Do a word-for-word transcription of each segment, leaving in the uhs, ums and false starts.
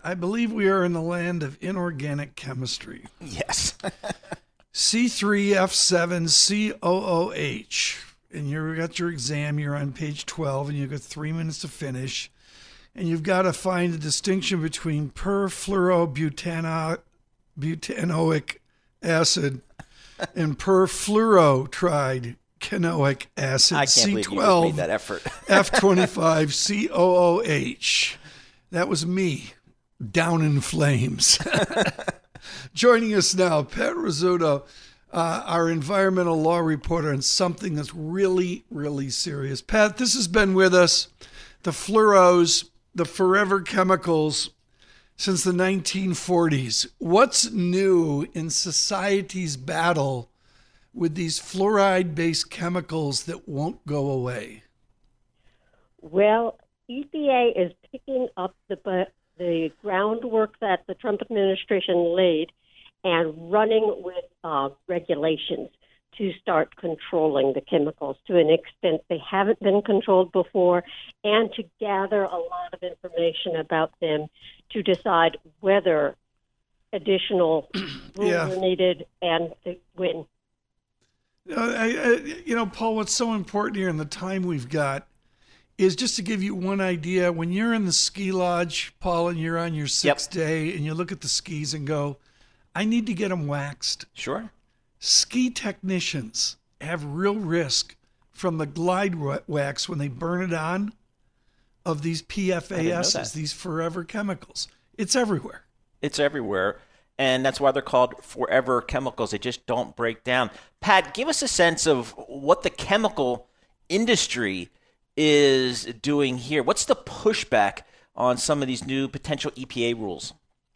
I believe we are in the land of inorganic chemistry. Yes. C three F seven C O O H. And you've got your exam, you're on page twelve, and you've got three minutes to finish. And you've got to find the distinction between perfluorobutanoic acid and perfluorotrichenoic acid, I can't C believe you twelve, just made that effort. F twenty-five, C O O H. That was me, down in flames. Joining us now, Pat Rizzuto, uh, our environmental law reporter, on something that's really, really serious. Pat, this has been with us, the fluoros, the forever chemicals, since the nineteen forties. What's new in society's battle with these fluoride-based chemicals that won't go away? Well, E P A is picking up the the groundwork that the Trump administration laid and running with uh, regulations to start controlling the chemicals to an extent they haven't been controlled before, and to gather a lot of information about them to decide whether additional rules Yeah. are needed and to win. Uh, I, I, you know, Paul, what's so important here in the time we've got is just to give you one idea. When you're in the ski lodge, Paul, and you're on your sixth Yep. day, and you look at the skis and go, I need to get them waxed. Sure. Ski technicians have real risk from the glide wa- wax when they burn it on of these P F A Ss, that. these forever chemicals. It's everywhere. It's everywhere. And that's why they're called forever chemicals. They just don't break down. Pat, give us a sense of what the chemical industry is doing here. What's the pushback on some of these new potential E P A rules?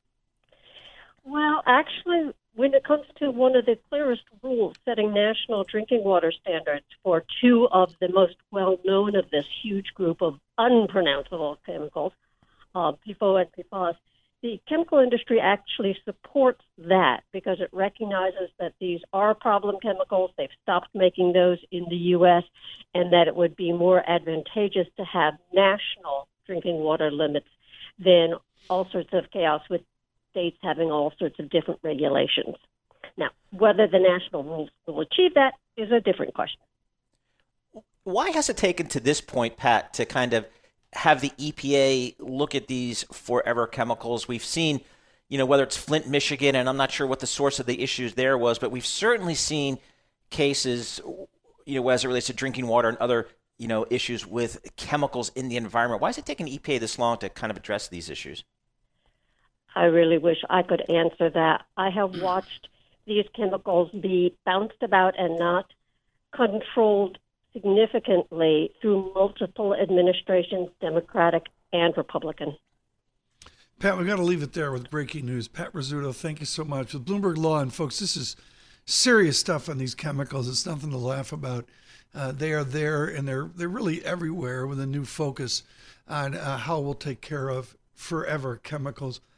Well, actually, when it comes to one of the clearest rules, setting national drinking water standards for two of the most well-known of this huge group of unpronounceable chemicals, uh, P F O A and P F A S, the chemical industry actually supports that because it recognizes that these are problem chemicals. They've stopped making those in the U S, and that it would be more advantageous to have national drinking water limits than all sorts of chaos with states having all sorts of different regulations. Now, whether the national rules will achieve that is a different question. Why has it taken to this point, Pat, to kind of have the E P A look at these forever chemicals? We've seen, you know, whether it's Flint, Michigan, and I'm not sure what the source of the issues there was, but we've certainly seen cases, you know, as it relates to drinking water and other, you know, issues with chemicals in the environment. Why is it taking E P A this long to kind of address these issues? I really wish I could answer that. I have watched these chemicals be bounced about and not controlled significantly through multiple administrations, Democratic and Republican. Pat, we've got to leave it there with breaking news. Pat Rizzuto, thank you so much. With Bloomberg Law, and folks, this is serious stuff on these chemicals. It's nothing to laugh about. Uh, they are there, and they're they're really everywhere with a new focus on uh, how we'll take care of forever chemicals.